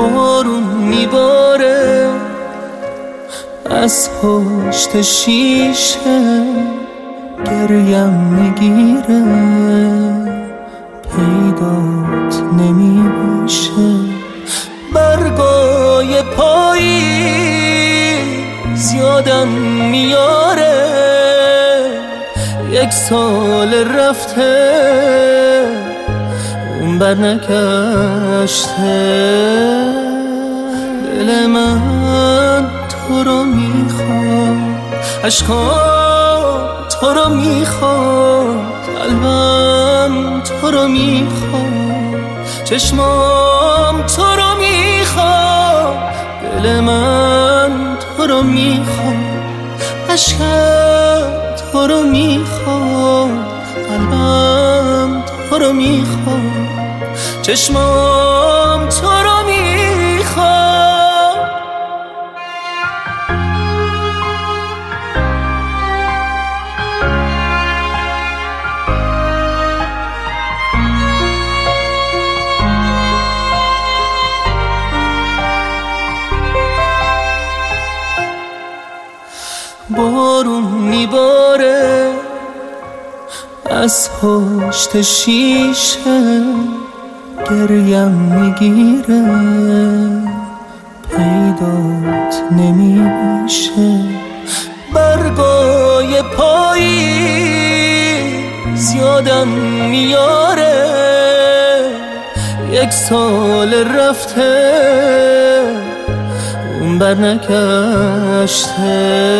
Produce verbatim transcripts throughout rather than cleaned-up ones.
بارون میباره از پشت شیشه، گریم میگیره پیدات نمیشه. برگای پاییز یادم میاره یک سال رفته اون بر نکشته. دل من تو رو میخواد، عشقام تو رو میخواد، قلبم تو رو میخواد، چشمام تو رو میخواد. دل من تو رو میخواد، عشقم تو رو میخواد، قلبم تو رو میخواد، چشمام تو رو میخواد. بارون میباره از پشت شیشه، گریم میگیره پیدات نمیشه. برگای پاییز یادم میاره یک سال رفته اون بر نکشته.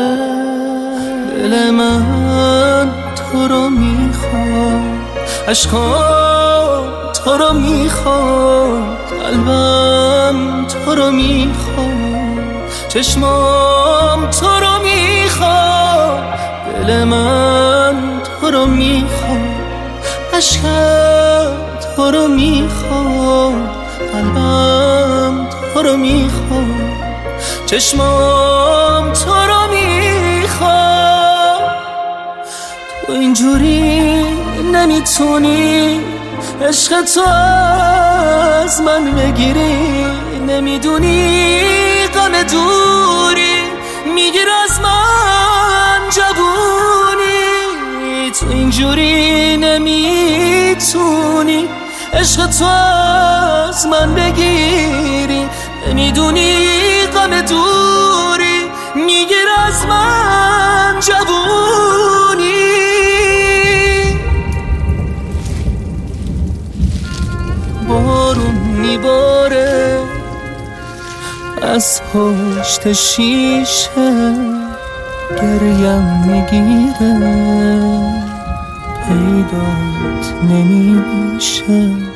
دل من تو رو میخواد، عشقام تو رو میخواد، قلبم تو رو میخواد، چشمام تو رو میخواد. دل من تو رو میخواد، عشقم تو رو میخواد، قلبم تو رو میخواد، چشمام تو رو میخواد. تو اینجوری نمیتونی عشق تو از من بگیری، نمیدونی غم دوری میگیر از من جوونی. تو اینجوری نمیتونی عشق تو از من بگیری، نمیدونی غم دوری میگیر از من جوونی. بارون میباره از پشت شیشه، گریم میگیره پیدات نمیشه.